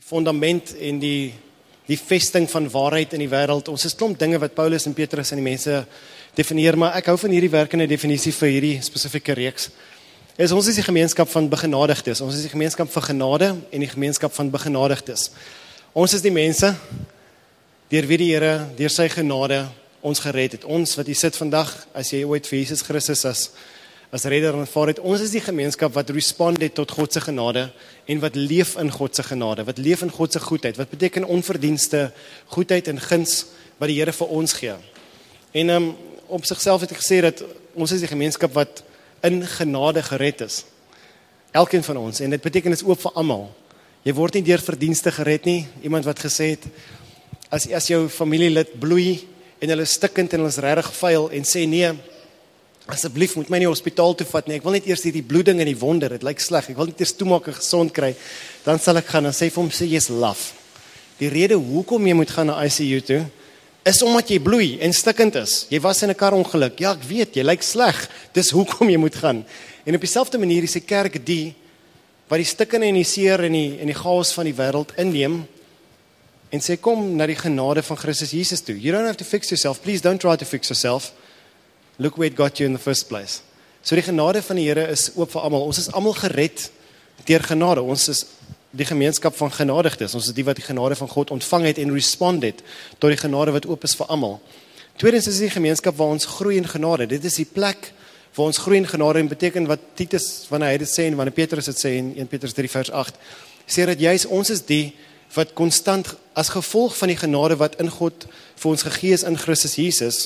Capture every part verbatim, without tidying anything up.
die fundament en die, die vesting van waarheid in die wêreld. Ons is klomp dinge wat Paulus en Petrus en die mense definieer, maar ek hou van hierdie werkende definisie vir hierdie spesifieke reeks. Is ons is die gemeenskap van begenadigdes. Ons is die gemeenskap van genade en die gemeenskap van begenadigdes. Ons is die mense deur wie die Here, deur sy genade ons gered het. Ons wat hier sit vandag, as jy ooit vir Jesus Christus as as redder aanvaar het, ons is die gemeenskap wat respond het tot God se genade en wat leef in God se genade, wat leef in God se goedheid, wat beteken onverdienste goedheid en guns wat die Here vir ons gee. En um, op sigself het ek gesê dat ons is die gemeenskap wat in genade gered is. Elkeen van ons, en dit beteken is oop vir almal. Jy word nie deur verdienste gered nie, iemand wat gesê het, as, as jou familielid bloei, en hulle is stikkend en hulle is regtig vuil, en sê nee, asseblief moet my nie hospitaal toe vat nie, ek wil net eers die bloeding en die wonder, dit lyk sleg, ek wil net eers toemaak en gesond kry, dan sal ek gaan, en sê vir hom, sê jy's laf. Die rede hoekom jy moet gaan na I C U toe, is omdat jy bloei en stikkend is. Jy was in 'n karongeluk, ja ek weet, jy lyk sleg, dis hoekom jy moet gaan. En op dieselfde manier is die kerk die, wat die stikkende en die seer en die, en die chaos van die wêreld inneem, en sê kom na die genade van Christus Jesus toe. You don't have to fix yourself, please don't try to fix yourself. Look where it got you in the first place. So die genade van die Here is oop vir almal. Ons is almal gered deur genade. Ons is die gemeenskap van genadigdes. Ons is die wat die genade van God ontvang het en respond het tot die genade wat oop is vir almal. Tweedens is die gemeenskap waar ons groei in genade. Dit is die plek waar ons groei in genade en beteken wat Titus, wanneer hy dit sê en wanneer Petrus dit sê in Eerste Petrus drie vers agt, sê dat juis ons is die wat konstant as gevolg van die genade wat in God vir ons gegee is in Christus Jesus,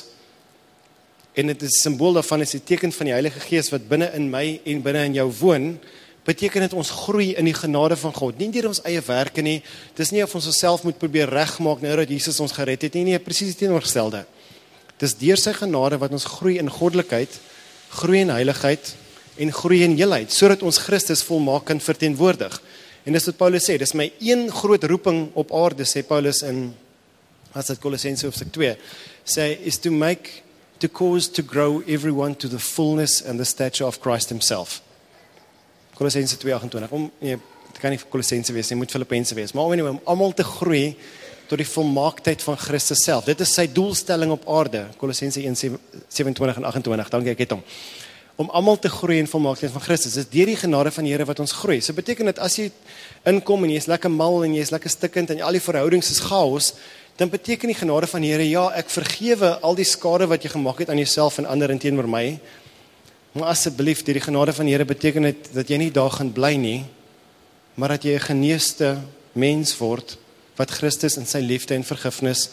en dit is symbool daarvan, is die teken van die Heilige Gees wat binne in my en binne in jou woon, beteken dit ons groei in die genade van God, nie deur ons eie werke nie, dis nie of ons onsself moet probeer regmaak nou dat Jesus ons gered het nie, nie, presies die teenoorgestelde. Dis deur sy genade wat ons groei in goddelikheid, groei in heiligheid en groei in heelheid, sodat ons Christus volmaak kan verteenwoordig. En dis wat Paulus sê, dis my een groot roeping op aarde, sê Paulus in, as dit Kolossense hoofstuk twee, sê, is to make, to cause to grow everyone to the fullness and the stature of Christ himself. Kolossense twee agt-en-twintig, om, nee, dit kan nie Kolossense wees, dit moet Filippense wees, maar anyway, om almal te groei tot die volmaaktheid van Christus self. Dit is sy doelstelling op aarde, Kolossense een sewe-en-twintig en agt-en-twintig, dankie, ek het hom. Om almal te groei in volmaaktheid van Christus. Dit is deur die genade van die Here wat ons groei. So beteken dit, as jy inkom en jy is lekker mal en jy is lekker stikkend en al die verhoudings is chaos, dan beteken die genade van die Here, ja, ek vergewe al die skade wat jy gemaak het aan jouself en ander en teenoor my, maar asseblief, deur die genade van die Here beteken dit, dat jy nie daar gaan bly nie, maar dat jy 'n geneeste mens word, wat Christus in sy liefde en vergifnis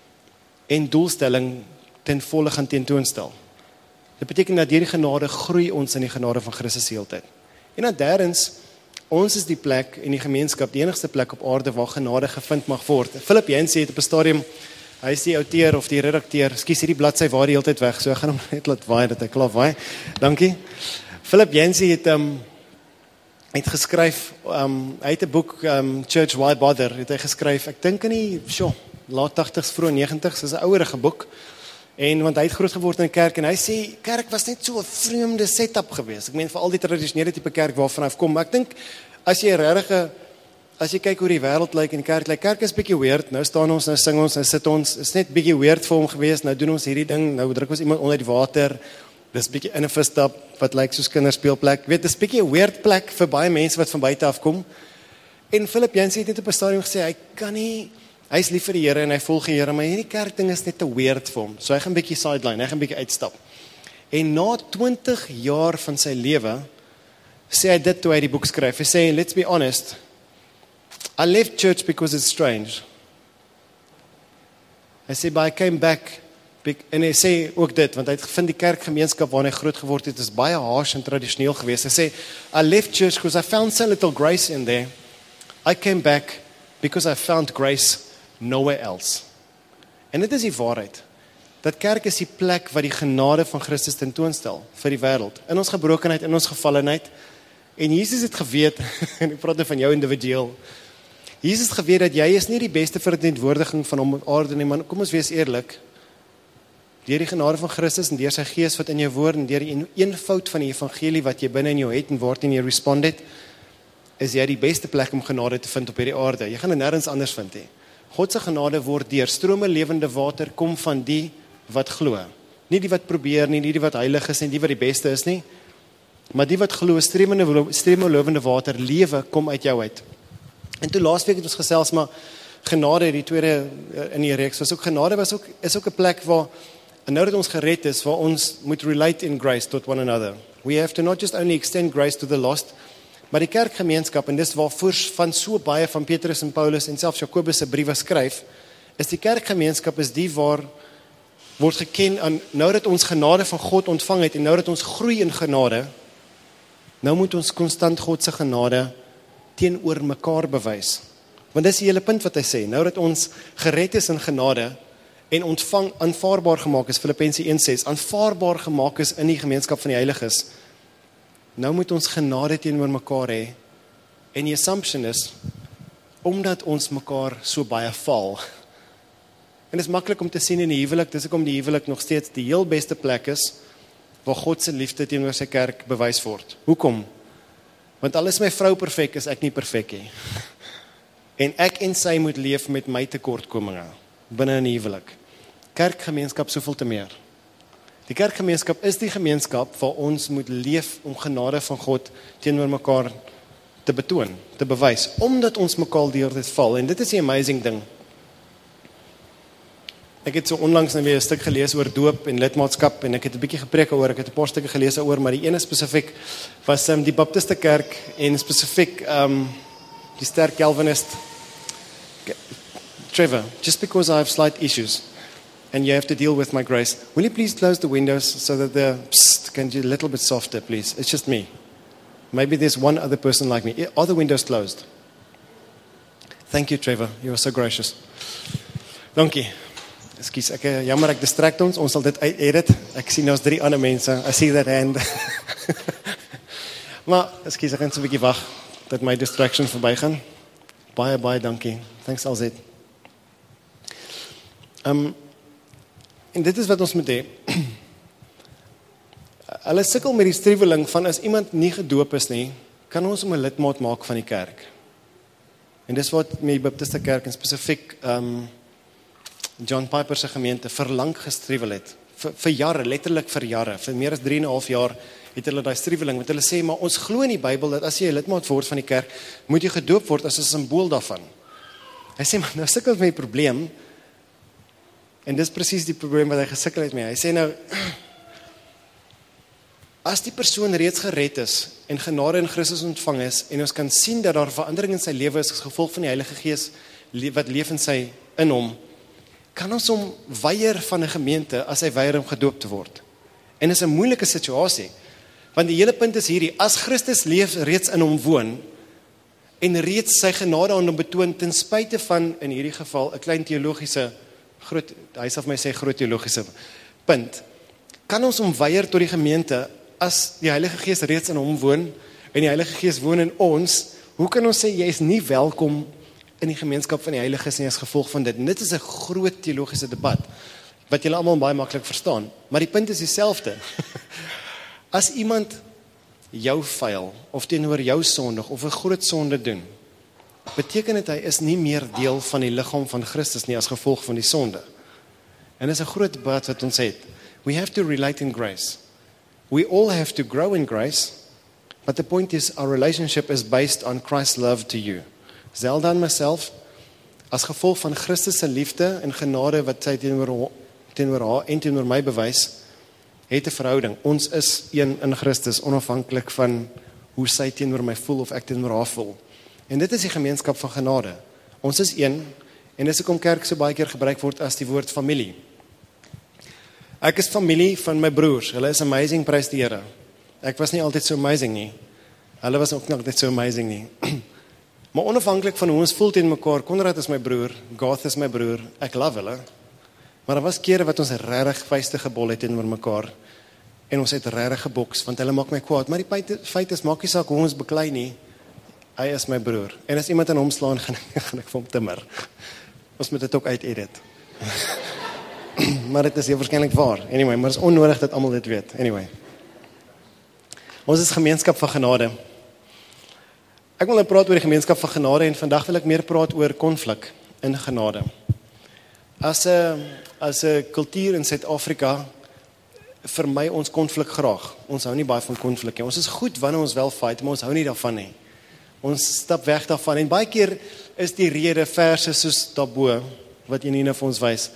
en doelstelling ten volle gaan tentoonstel. Dit beteken dat deur die genade groei ons in die genade van Christus die hele tyd. En dan derdens, ons is die plek en die gemeenskap, die enigste plek op aarde waar genade gevind mag word. Philip Yancey het op 'n stadium, hy is die outeur of die redakteur, skus hierdie bladsy waar die hele tyd weg, so ek gaan hom net laat waai, dat hy klaar waai. Dankie. Philip Yancey het um, het geskryf, um, hy het 'n boek, um, Church Why Bother, het hy geskryf, ek dink in die, sjo, laat tagtigs, vroeg negentigs, is 'n ouerige boek, en want hy het groot geword in 'n kerk, en hy sê, kerk was net so 'n vreemde setup geweest, ek meen vir al die tradisionele tipe kerk waarvan hy kom, maar ek dink, as jy regtig, as jy kyk hoe die wêreld lyk en die kerk lyk, kerk is bietjie weird, nou staan ons, nou sing ons, nou sit ons, is net bietjie weird vir hom geweest, nou doen ons hierdie ding, nou druk ons iemand onder die water, dis bietjie in 'n visstap, wat lyk soos kinderspeelplek, weet, dis bietjie 'n weird plek vir baie mense wat van buite af kom, en Philip Yancey het net op 'n stadium gesê, hy kan nie, hy is lief vir die Here en hy volg die Here, maar hierdie kerkding is net te weird vir hom, so hy gaan bietjie sideline, hy gaan bietjie uitstap, en na twintig jaar van sy lewe, sê hy dit toe hy die boek skryf, hy sê, let's be honest, I left church because it's strange. Hy sê, but I came back, en hy sê ook dit, want hy het gevind die kerkgemeenskap waarin hy groot geword het, is baie harsh en tradisioneel geweest. Hy sê, I left church because I found so little grace in there. I came back because I found grace nowhere else. En dit is die waarheid, dat kerk is die plek wat die genade van Christus tentoonstel vir die wêreld, in ons gebrokenheid, in ons gevallenheid, en Jesus het geweet, en ek praat nou van jou individueel, Jesus het geweet dat jy is nie die beste verteenwoordiging van hom op aarde nie, maar kom ons wees eerlik, deur die genade van Christus en deur sy gees wat in jou woord en deur die eenvoud van die evangelie wat jy binne in jou het en word en jy respond het, is jy die beste plek om genade te vind op hierdie aarde. Jy gaan dit nêrens anders vind nie. God se genade word deur strome lewende water kom van die wat glo. Nie die wat probeer nie, nie die wat heilig is nie, die wat die beste is nie, maar die wat glo, stremende streme lewende water, lewe kom uit jou uit. En toe laasweek het ons gesels, maar genade, die tweede in die reeks, was ook genade, was ook, is ook 'n plek waar, en nou dat ons gered is, waar ons moet relate in grace tot one another. We have to not just only extend grace to the lost, maar die kerkgemeenskap, en dis waarvoor van so baie van Petrus en Paulus en selfs Jakobus se briewe skryf, is die kerkgemeenskap is die waar word geken aan, nou dat ons genade van God ontvang het, en nou dat ons groei in genade, nou moet ons konstant God se genade teenoor mekaar bewys. Want dis die hele punt wat hy sê, nou dat ons gered is in genade, en ontvang, aanvaarbaar gemaak is, Filippense een ses, aanvaarbaar gemaak is in die gemeenskap van die heiliges, nou moet ons genade teenoor mekaar hê, en die assumption is, omdat ons mekaar so baie val, en dit is maklik om te sien in die huwelik, dis hoekom die huwelik nog steeds die heel beste plek is, waar God se liefde teenoor sy kerk bewys word. Hoekom? Want al is my vrou perfek, is ek nie perfek nie. En ek en sy moet leef met my tekortkominge, binne in die huwelik. Kerkgemeenskap soveel te meer. Die kerkgemeenskap is die gemeenskap waar ons moet leef om genade van God teenoor mekaar te betoon, te bewys, omdat ons mekaar deur dit val. En dit is die amazing ding. Ek het so onlangs nou weer 'n stuk gelees oor doop en lidmaatskap, en ek het 'n bietjie gepreek oor, ek het 'n paar stukke gelees oor, maar die ene spesifiek was um, die Baptiste kerk, en spesifiek um, die sterk Calvinist. Trevor, just because I have slight issues, and you have to deal with my grace, will you please close the windows so that the psst can be a little bit softer, please? It's just me. Maybe there's one other person like me. Are the windows closed? Thank you, Trevor. You are so gracious. Dankie. Ekskuus, ek jammer ek distract ons. Ons sal dit uit-edit. Ek sien ons drie ander mense. I see that hand. Maar ekskuus, ek gaan so 'n bietjie wag dat my distraction verbygaan. Baie baie dankie. Thanks Alzet. Um en dit is wat ons moet hê. Hulle sukkel met die struweling van as iemand nie gedoop is nie, kan ons hom 'n lidmaat maak van die kerk. En dis wat my Baptiste kerk en spesifiek um John Piper se gemeente verlang gestruwel het. Vir, vir jare, letterlik vir jare, vir meer as drie en 'n half jaar het hulle daai struweling, want hulle sê, maar ons glo in die Bybel dat as jy 'n lidmaat word van die kerk, moet jy gedoop word as 'n simbool daarvan. Hy sê, maar nou sukkel met die probleem, en dis presies die probleem wat hy gesukkel het mee. Hy sê nou, as die persoon reeds gered is, en genade in Christus ontvang is, en ons kan sien dat daar verandering in sy lewe is, as gevolg van die Heilige Gees, wat leef in sy, in hom, kan ons hom weier van 'n gemeente, as hy weier om gedoop te word. En is 'n moeilike situasie, want die hele punt is hierdie, as Christus leef reeds in hom woon, en reeds sy genade aan hom betoon, ten spyte van, in hierdie geval, 'n klein teologiese, groot, hy sal vir my sê groot teologiese punt, kan ons hom weier tot die gemeente, as die Heilige Gees reeds in hom woon, en die Heilige Gees woon in ons, hoe kan ons sê, jy is nie welkom in die gemeenskap van die Heiliges nie as gevolg van dit? En dit is 'n groot teologiese debat, wat julle almal baie maklik verstaan, maar die punt is dieselfde. As iemand jou vuil, of teenoor jou sondig, of 'n groot sonde doen, beteken dit hy is nie meer deel van die liggaam van Christus nie, as gevolg van die sonde. En dit is 'n groot debat wat ons het. We have to relate in grace. We all have to grow in grace, but the point is, our relationship is based on Christ's love to you. Zelda en myself, as gevolg van Christus se liefde en genade wat sy teenoor, teenoor haar en teenoor my bewys, het 'n verhouding. Ons is een in Christus, onafhanklik van hoe sy teenoor my voel of ek teenoor haar voel. En dit is die gemeenskap van genade. Ons is een, en dis hoekom kerk so baie keer gebruik word as die woord familie. Ek is familie van my broers. Hulle is amazing, prys die Here. Ek was nie altyd so amazing nie. Hulle was ook nog net so amazing nie. Maar onafhanklik van hoe ons voel teen mekaar, Konrad is my broer, Garth is my broer, ek love hulle. Maar daar was kere wat ons regtig vuiste gebol het teenoor mekaar, en ons het regtig geboks, want hulle maak my kwaad. Maar die feit is, maak nie saak hoe ons beklei nie, hy is my broer. En as iemand aan hom slaan, gaan ek, gaan ek vir hom timmer. Ons moet dit ook uit-edit. Maar dit is heel waarskynlik waar. Anyway, maar het is onnodig dat almal dit weet. Anyway. Ons is gemeenskap van genade. Ek wil nou praat oor die gemeenskap van genade en vandag wil ek meer praat oor konflik in genade. As 'n as 'n kultuur in Suid-Afrika vermy ons konflik graag. Ons hou nie baie van konflik nie. Ons is goed wanneer ons wel fight, maar ons hou nie daarvan nie. Ons stap weg daarvan en baie keer is die rede verse soos daarbo wat jy nie vir ons wys.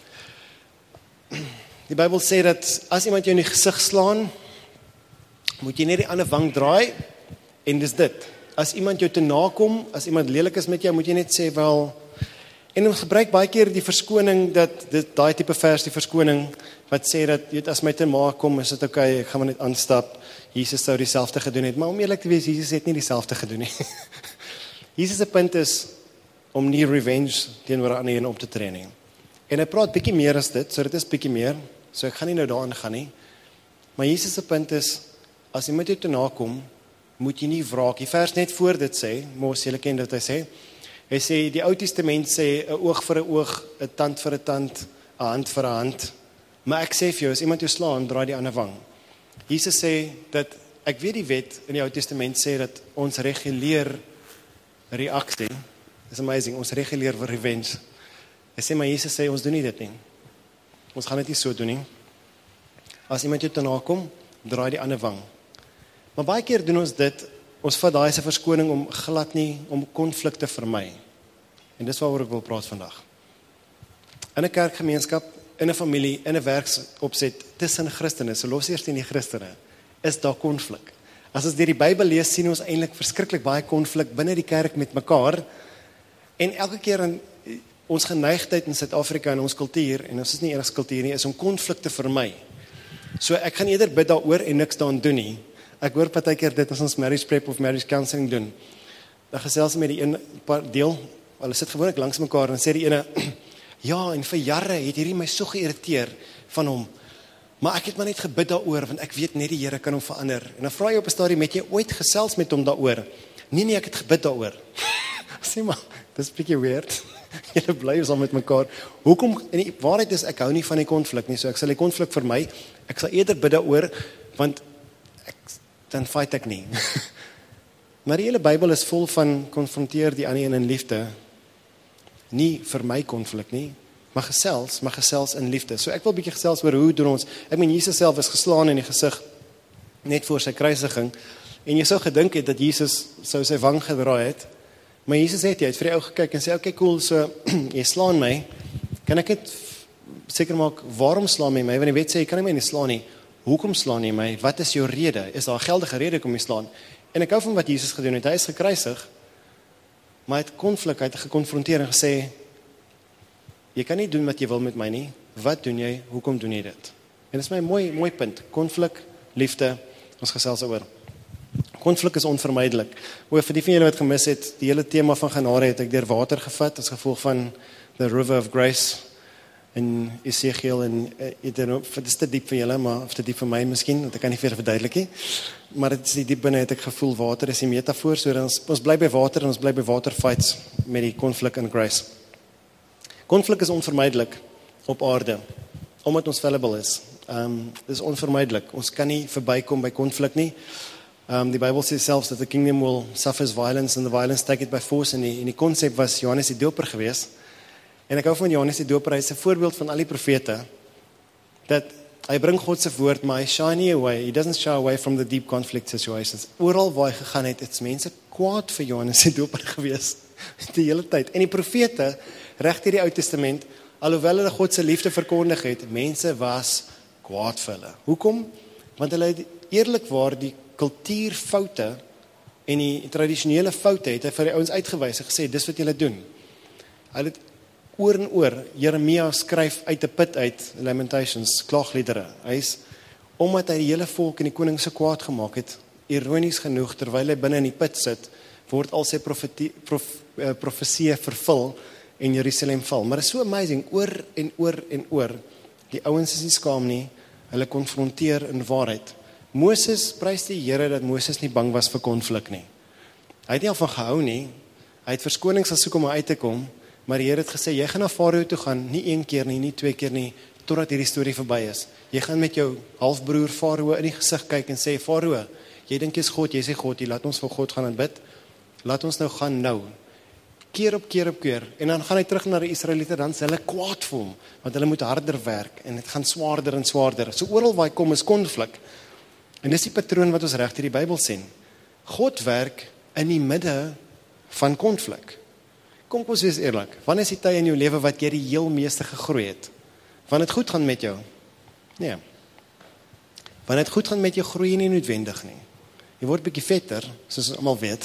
Die Bybel sê dat as iemand jou in die gesig slaan, moet jy net die ander wang draai en dis dit. As iemand jou te nakom, as iemand lelik is met jou, moet jy net sê wel. En ons gebruik baie keer die verskoning dat dit daai tipe vers die verskoning wat sê dat jy weet as my te maak kom, is dit okay, ek gaan maar net aanstap. Jesus sou dieselfde gedoen het, maar om eerlik te wees, Jesus het nie dieselfde gedoen nie. Jesus se punt is om nie revenge teenoor ander een op te tree nie. En hy praat bietjie meer as dit, so dit is bietjie meer. So ek gaan nie nou daarin gaan nie. Maar Jesus se punt is as iemand jou te nakom, moet jy nie wraak. Die vers net voor dit sê, mos julle ken dit hy sê. Hy sê die Ou Testament sê 'n oog vir 'n oog, 'n tand vir 'n tand, 'n hand vir 'n hand. Maar ek sê vir jou, as iemand jou slaan, draai die ander wang. Jesus sê dat ek weet die wet in die Ou Testament sê dat ons reguleer reaksie. It's amazing, ons reguleer vir revenge. Hy sê maar Jesus sê ons doen nie dit nie. Ons gaan dit nie so doen nie. As iemand jou te nakom, draai die ander wang. Maar baie keer doen ons dit, ons vat daai se verskoning om glad nie, om konflik te vermy. En dis waaroor ek wil praat vandag. In 'n kerkgemeenskap, in 'n familie, in 'n werksopset tussen Christene, so los eers nie die Christene, is daar konflik. As ons deur die Bybel lees, sien ons eintlik verskriklik baie konflik binne die kerk met mekaar. En elke keer in ons geneigtheid in Suid-Afrika en ons kultuur, en ons is nie eers kultuur nie, is om konflik te vermy. So ek gaan eerder bid daaroor en niks daaraan doen nie. Ek hoor partykeer dit as ons marriage prep of marriage counseling doen. Dan gesels met die een paar deel, hulle sit gewoonlik langs mekaar en sê die ene, ja, en vir jare het hierdie my so geïrriteer van hom. Maar ek het maar net gebid daaroor want ek weet net die Here kan hom verander. En dan vra jy op 'n stadium, het jy ooit gesels met hom daaroor? Nee nee, ek het gebid daaroor. Sê maar, dis bietjie weird. Julle bly saam met mekaar. Hoekom? En die waarheid is ek hou nie van die konflik nie, so ek sal die konflik vermy. Ek sal eerder bid daaroor want ek dan fight ek nie. Maar die hele Bybel is vol van konfronteer die ander een in liefde. Nie vermy konflik nie, maar gesels, maar gesels in liefde. So ek wil 'n bietjie gesels oor hoe doen ons. Ek meen Jesus self is geslaan in die gesig net voor sy kruisiging. En jy sou gedink het dat Jesus sou sy wang gedraai het. Maar Jesus het jy het vir die ou gekyk en sê, okay, cool, so jy slaan my. Kan ek net seker maak waarom slaan jy my? Want die wet sê jy kan nie my nie slaan nie. Hoekom slaan jy my? Wat is jou rede? Is daar 'n geldige rede om jy slaan? En ek hou van wat Jesus gedoen het. Hy is gekruisig, maar hy het konflik, hy het gekonfronteer en gesê, jy kan nie doen wat jy wil met my nie. Wat doen jy? Hoekom doen jy dit? En dit is my mooi, mooi punt. Konflik, liefde, ons gesels oor. Konflik is onvermydelik. Oor vir die van julle wat gemis het, die hele tema van genade het ek deur water gevat as gevolg van the river of grace in Esegiel en dit uh, is te diep vir julle, maar of te diep vir my miskien, want ek kan nie vir verduidelik nie. Maar dit is die diep binne het ek gevoel water is die metafoor, so ons ons bly by water en ons bly by water fights met die konflik in grace. Konflik is onvermydelik op aarde omdat ons fallible is. Ehm um, dis onvermydelik. Ons kan nie verbykom by konflik nie. Um, die Bybel sê selfs dat the kingdom will suffers violence and the violence take it by force en die, en die konsep was Johannes die Doper gewees. En ek hou van Johannes die Doper, hy is 'n voorbeeld van al die profete, dat hy bring God se woord, maar hy shy nie away, he doesn't shy away from the deep conflict situations. Oral waar hy gegaan het, het mense kwaad vir Johannes die Doper gewees, die hele tyd. En die profete, reg deur die Ou Testament, alhoewel hulle God se liefde verkondig het, mense was kwaad vir hulle. Hoekom? Want hulle het eerlikwaar die kultuurfoute en die tradisionele foute het hy vir die ouens uitgewys en gesê, dis wat julle doen. Hy het oor en oor, Jeremia skryf uit 'n put uit, Lamentations, klaagliedere. Hy is, omdat hy die hele volk en die koning so kwaad gemaak het, ironies genoeg, terwyl hy binne in die put sit, word al sy profetie, prof, uh, profesie vervul en Jerusalem val. Maar dit is so amazing, oor en oor en oor, die ouens is nie skaam nie, hulle konfronteer in waarheid. Moses, prys die Here dat Moses nie bang was vir konflik nie. Hy het nie al van gehou nie, hy het verskonings gesoek om uit te kom, maar die Here het gesê, jy gaan na Farao toe gaan, nie een keer nie, nie twee keer nie, totdat hierdie storie verby is. Jy gaan met jou halfbroer Farao in die gesig kyk en sê, Farao, jy dink jy's God, jy sê God, jy laat ons vir God gaan aanbid. Laat ons nou gaan nou. Keer op keer op keer. En dan gaan hy terug na die Israeliete, dan is hulle kwaad vir hom, want hulle moet harder werk, en dit gaan swaarder en swaarder. So oral waar hy kom is konflik. En dis die patroon wat ons reg deur die Bybel sien. God werk in die midde van konflik. Kom ons wees eerlik, wanneer is die tye in jou lewe wat jy die heel meeste gegroei het? Wanneer dit goed gaan met jou? Nee. Wanneer dit goed gaan met jou, groei jy nie noodwendig nie. Jy word bietjie vetter, soos ons almal weet.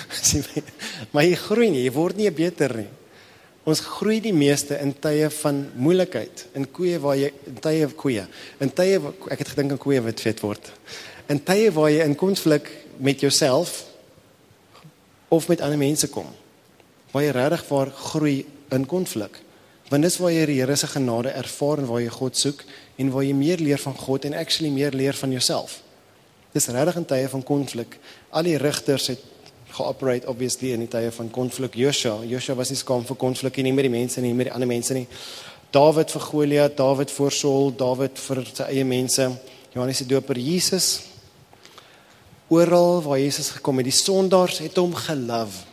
Maar jy groei nie, jy word nie beter nie. Ons groei die meeste in tye van moeilikheid, in koeie waar jy, in tye koeie, in tye, ek het gedink aan koeie wat vet word, in tye waar jy in konflik met jouself, of met ander mense kom, waar jy regtig waar groei in konflik, want dis waar jy die Here se genade ervaar, en waar jy God soek, en waar jy meer leer van God, en actually meer leer van jouself. Dis regtig in tye van konflik. Al die rigters het geoperate obviously in die tye van konflik. Joshua, Joshua was nie skaam vir konflik nie met die mense nie, met die ander mense nie. Dawid vir Goliat, Dawid vir Saul, Dawid vir sy eie mense. Johannes die Doper, Jesus. Oral waar Jesus gekom het, die sondaars het hom gelove.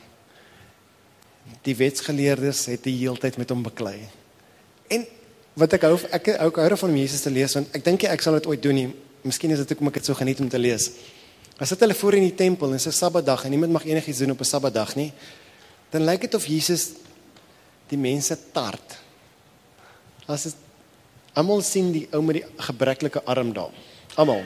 Die wetsgeleerdes het die heeltyd met hom beklei. En wat ek hou, ek ook hou van om Jesus te lees, want ek dink ek sal dit ooit doen nie. Miskien is dit ook om ek het so geniet om te lees. As dit hulle voor in die tempel, en is 'n Sabbatdag, en niemand mag enigiets doen op 'n Sabbatdag nie, dan lyk dit of Jesus die mense tart. As het, almal sien die ou met die gebreklike arm daar. Almal.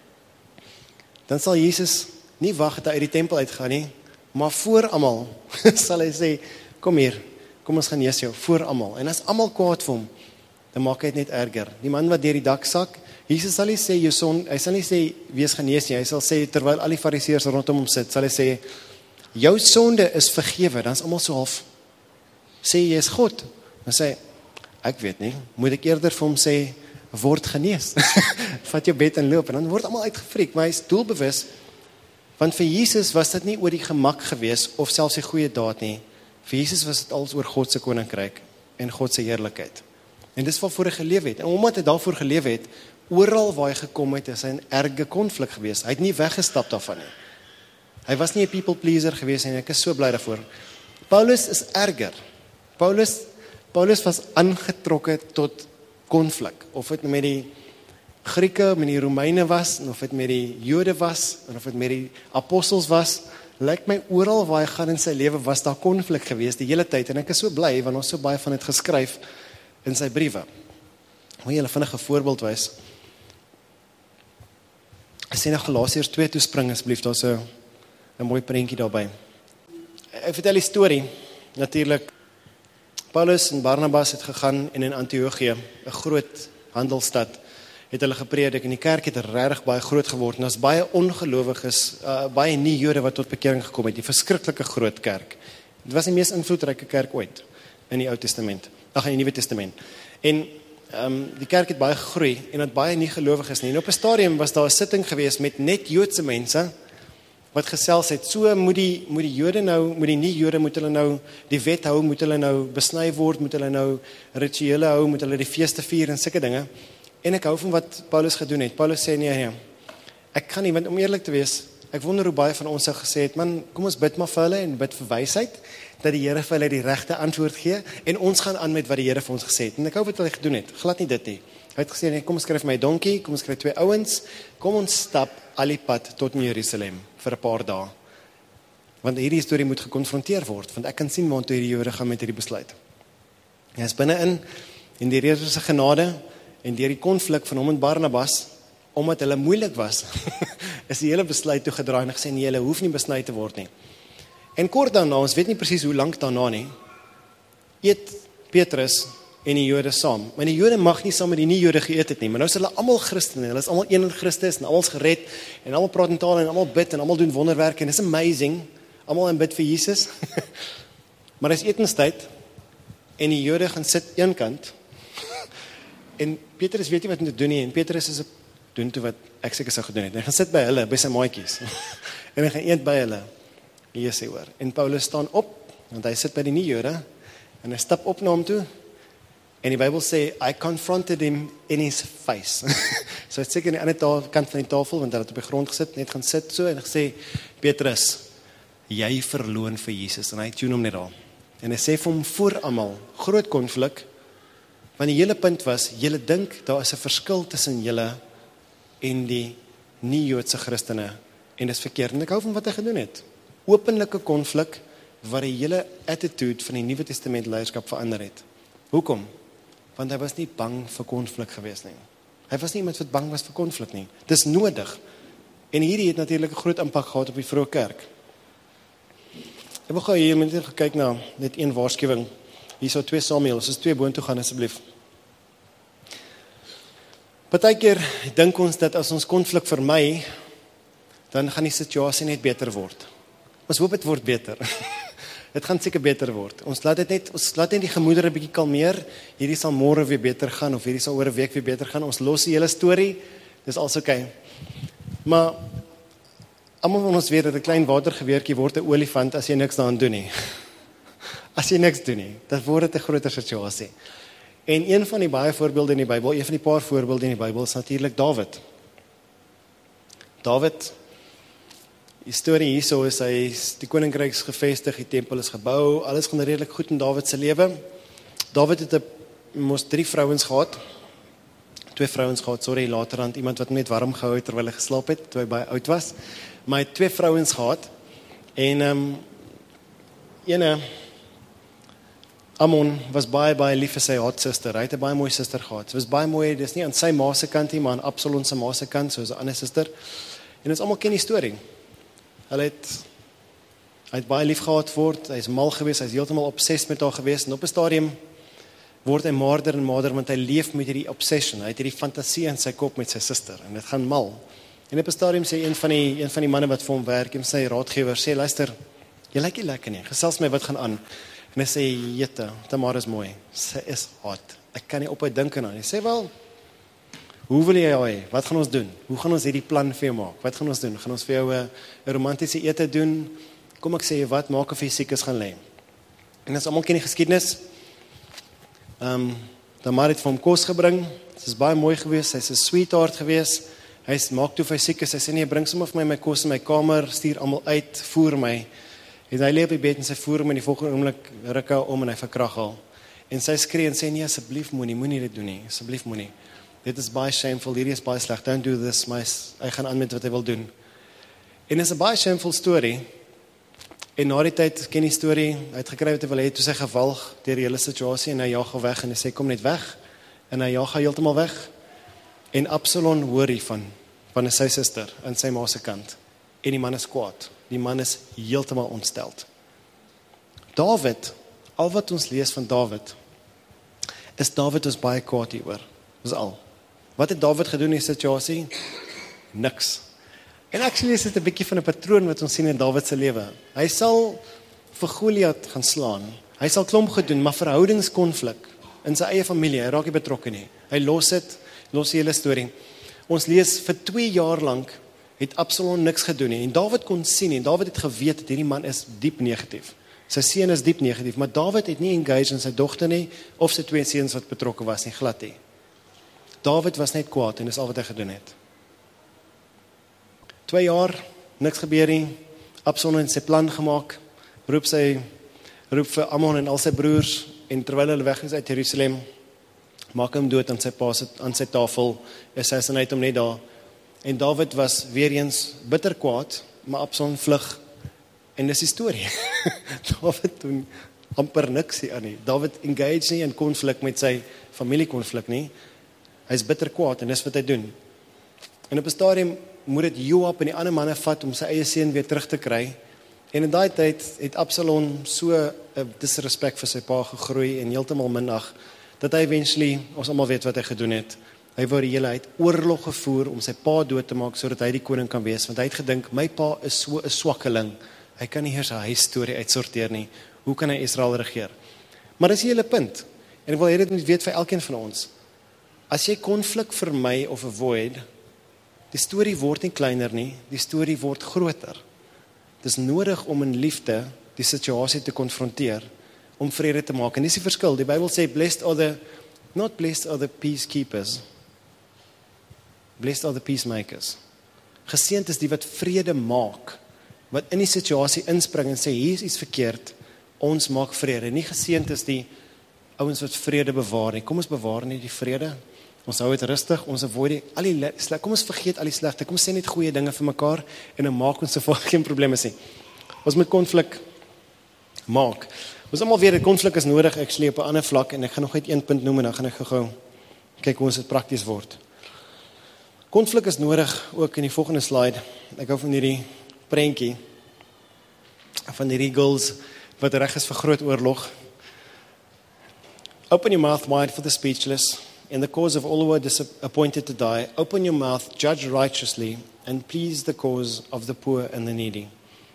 Dan sal Jesus nie wag dat hy uit die tempel uitgaan nie, maar voor almal sal hy sê, kom hier, kom ons gaan nees jou, voor almal. En as almal kwaad vir hom, dan maak hy dit net erger. Die man wat deur die dak sak, Jesus sal nie sê, jou son, hy sal nie sê, wees genees nie, hy sal sê, terwyl al die fariseërs rondom hom sit, sal hy sê, jou sonde is vergewe, dan is almal so half, sê jy is God, dan sê, ek weet nie, moet ek eerder vir hom sê, word genees, vat jou bed en loop, en dan word almal uitgefriek, maar hy is doelbewus, want vir Jesus was dit nie oor die gemak gewees, of selfs die goeie daad nie, vir Jesus was dit als oor God se koninkryk, en God se heerlikheid, en dis waarvoor hy geleef het, en omdat hy daarvoor geleef het, oral waar hy gekom het, is hy 'n erge konflik gewees. Hy het nie weggestap daarvan nie. Hy was nie 'n people pleaser gewees en ek is so bly daarvoor. Paulus is erger. Paulus Paulus was aangetrokke tot konflik, of dit met die Grieke, met die Romeine was, of dit met die Jode was, of dit met die apostels was, lyk my oral waar hy gaan in sy lewe was daar konflik gewees die hele tyd, en ek is so bly, want ons so baie van dit geskryf in sy briewe. Moet jy hulle vinnig 'n voorbeeld wys? Ek sê na Galasiërs twee toe spring asseblief, daar's 'n 'n mooi prentjie daarby. Ek vertel die storie, natuurlik. Paulus en Barnabas het gegaan en in Antiochië, 'n groot handelsstad, het hulle gepredik en die kerk het regtig baie groot geword en daar's baie ongelowiges, uh, baie nie Jode wat tot bekering gekom het, die verskriklike groot kerk. Dit was die mees invloedryke kerk ooit in die Ou Testament, ag in die Nuwe Testament. En Um, die kerk het baie gegroei en het baie nie gelowiges nie. En op 'n stadium was daar 'n sitting geweest met net Joodse mense wat gesels het, so moet die, moet die Jode nou, moet die nie-Jode, moet hulle nou die wet hou, moet hulle nou besny word, moet hulle nou rituele hou, moet hulle die feeste vier en sulke dinge. En ek hou van wat Paulus gedoen het. Paulus sê, nee, nee, ek kan nie, want om eerlik te wees, ek wonder hoe baie van ons sou gesê het, man, kom ons bid maar vir hulle en bid vir wysheid, dat die Here vir hulle die regte antwoord gee, en ons gaan aan met wat die Here vir ons gesê het. En ek hou wat hy gedoen het, glad nie dit nie. Hy het gesê, nee, kom ons skryf my donkie, kom ons skryf twee ouens, kom ons stap al die pad tot in Jerusalem, vir 'n paar dae. Want hierdie storie moet gekonfronteer word, want ek kan sien waartoe hierdie Jode gaan met hierdie besluit. Hy is binne-in, en die Here se genade, en deur die konflik van hom en Barnabas, omdat hulle moeilik was, is die hele besluit toegedraai en gesê, nee, hulle hoef nie besny te word nie. En kort daarna, ons weet nie presies hoe lank daarna nie, eet Petrus en die Jode saam. Maar die Jode mag nie saam met die nie-Jode geëet het nie, maar nou is hulle almal Christene, hulle is almal een in Christus, en almal is gered, en almal praat in tale, en almal bid, en almal doen wonderwerke, en dis amazing, almal in bid vir Jesus. Maar dis etenstyd, en die Jode gaan sit een kant, en Petrus weet nie wat om te doen nie, en Petrus is doen toe wat ek seker sou gedoen het, en hy gaan sit by hulle, by sy maatjies, en hy gaan eet by hulle, hier sê hoor, en Paulus staan op, want hy sit by die nie-Jode, en hy stap op na hom toe, en die Bybel sê, I confronted him in his face. So hy het seker aan die ander kant van die tafel, want hy het op die grond gesit, net gaan sit so, en hy sê, Petrus, jy verloon vir Jesus, en hy tune hom net daar. En hy sê vir hom voor almal, groot konflik, want die hele punt was, julle dink, daar is 'n verskil tussen julle en die nie-Joodse Christene, en dis verkeerd, en ek hou van wat hy gedoen het. Openlike konflik, waar die hele attitude van die Nuwe Testament leierskap verander het. Hoekom? Want hy was nie bang vir konflik gewees nie. Hy was nie iemand wat bang was vir konflik nie. Dis nodig. En hierdie het natuurlik 'n groot impak gehad op die vroeë kerk. Ek wil gou hier net kyk na net een waarskuwing. Hier is twee Samuel, ons is twee boontoe gaan asseblief. Partykeer dink ons dat as ons konflik vermy, dan gaan die situasie net beter word. Ons hoop dit word beter. Dit gaan seker beter word. Ons laat dit net, ons laat net die gemoedere 'n bietjie kalmeer. Hierdie sal môre weer beter gaan of hierdie sal oor 'n week weer beter gaan. Ons los die hele storie. Dis als okay. Maar almal van ons weet dat 'n klein watergeweertjie word 'n olifant as jy niks daaraan doen nie. As jy niks doen nie, dan word dit 'n groter situasie. En een van die baie voorbeelde in die Bybel, een van die paar voorbeelde in die Bybel is natuurlik Dawid. Dawid, die storie hierso is, hy is die koninkryk is gevestig, die tempel is gebou, alles gaan redelik goed in Dawid se lewe. Dawid het 'n mos drie vrouens gehad. Twee vrouens gehad, sorry, laterand iemand wat net warm gehou het terwyl hy geslaap het, toe hy baie oud was. Maar hy het twee vrouens gehad. En ehm um, ene Amon was baie baie lief vir sy hatsuster. Hy het 'n baie mooi suster gehad. Sy was baie mooi, dis nie aan sy ma se kant nie, maar aan Absalom se ma se kant, soos 'n ander suster. En ons almal ken die storie. Hulle het hy het baie lief gehad word, hy is mal geweest, hy is heeltemal obsessed met haar geweest, en op 'n stadium word hy maarder en maarder, want hy leef met hierdie obsession, hy het hierdie fantasie in sy kop met sy suster, en dit gaan mal. En op 'n stadium sê een van die een van die manne wat vir hom werk, en sy raadgewer sê, luister, jy lyk nie lekker nie, gesels my, wat gaan aan? En hy sê, jette, Tamar is mooi, sy is hot, ek kan nie ophou dink aan haar. Hy sê, wel, hoe wil jy jou hê? Wat gaan ons doen? Hoe gaan ons hierdie plan vir jou maak? Wat gaan ons doen? Gaan ons vir jou 'n romantiese ete doen? Kom ek sê jy wat, maak of jy siek is gaan lê. En as almal ken die geskiedenis, ehm um, Tamar het vir hom kos gebring. Dit is baie mooi geweest, hy's 'n sweetheart geweest. Hy maak toe of hy siek is, hy sê nee, bring sommer vir my my kos in my kamer, stuur almal uit, voer my. En hy lê op die bed en sy voer hom, en die volgende oomblik ruk hy om en hy verkrag haar. En sy skree en sê nee, asseblief moenie, moenie dit doen nie, asseblief moenie. Dit is baie shameful, hierdie is baie sleg, don't do this, maar hy gaan aan met wat hy wil doen. En dit is 'n baie shameful story, en na die tyd, ken die story, hy het gekry wat hy wil hê, toe sy gewalg deur die hele situasie, en hy jaag haar weg, en hy sê, kom net weg, en hy jaag haar heeltemal weg, en Absalom hoor hiervan, van sy suster, in sy ma se kant, en die man is kwaad, die man is heeltemal ontsteld. Dawid, al wat ons lees van Dawid, is Dawid ons baie kwaad hieroor, dis al. Wat het Dawid gedoen in die situasie? Niks. En actually is dit 'n bietjie van 'n patroon wat ons sien in Dawid se lewe. Hy sal vir Goliat gaan slaan. Hy sal klomp gedoen, maar verhoudingskonflik in sy eie familie, hy raak nie betrokke nie. Hy los dit, los die hele storie. Ons lees vir twee jaar lank het Absalom niks gedoen nie. En Dawid kon sien en Dawid het geweet dat hierdie man is diep negatief. Sy seun is diep negatief, maar Dawid het nie engage in sy dogter nie of sy twee seuns wat betrokke was nie, glad nie. Dawid was net kwaad en dis al wat hy gedoen het. Twee jaar, niks gebeur nie. Absalom het sy plan gemaak, roep sy, roep vir Amnon en al sy broers, en terwyl hulle weg is uit Jerusalem, maak hom dood aan sy pa se aan sy tafel, assassinate hom net daar. En Dawid was weer eens bitter kwaad, maar Absalom vlug. En dis die storie. Dawid doen amper niks hier aan nie. Dawid engage nie in konflik met sy familiekonflik nie. Hy is bitter kwaad en dis wat hy doen. En op 'n stadium moet dit Joab en die ander manne vat om sy eie seun weer terug te kry. En in daai tyd het Absalom so 'n disrespek vir sy pa gegroei en heeltemal minag, dat hy eventually, ons almal weet wat hy gedoen het, hy wou die hele uit oorlog gevoer om sy pa dood te maak, sodat hy die koning kan wees, want hy het gedink, my pa is so 'n swakkeling, hy kan nie eers 'n huisstorie uitsorteer nie, hoe kan hy Israel regeer? Maar dis die hele punt, en ek wil hê dit moet weet vir elkeen van ons, as jy konflik vermy of avoid, die storie word nie kleiner nie, die storie word groter. Dis nodig om in liefde die situasie te konfronteer, om vrede te maak. En dis die verskil. Die Bybel sê, blessed are the, not blessed are the peacekeepers, blessed are the peacemakers. Geseënd is die wat vrede maak wat in die situasie inspring en sê, hier is iets verkeerd, ons maak vrede. Nie geseënd is die ouens wat vrede bewaar nie. Kom ons bewaar nie die vrede. Ons hou dit rustig, ons avoid die, al die sleg, kom ons vergeet al die slegte, kom ons sê net goeie dinge vir mekaar, en dan maak ons so geen probleme sê. Ons moet konflik maak. Ons almal weet, dat konflik is nodig, ek sê op 'n ander vlak, en ek gaan nog net een punt noem, en dan gaan ek gou kyk hoe ons dit prakties word. Konflik is nodig, ook in die volgende slide. Ek hou van hierdie prentjie, van hierdie girls, wat reg is vir groot oorlog. Open your mouth wide for the speechless, in the cause of all who are appointed to die. Open your mouth, judge righteously, and please the cause of the poor and the needy.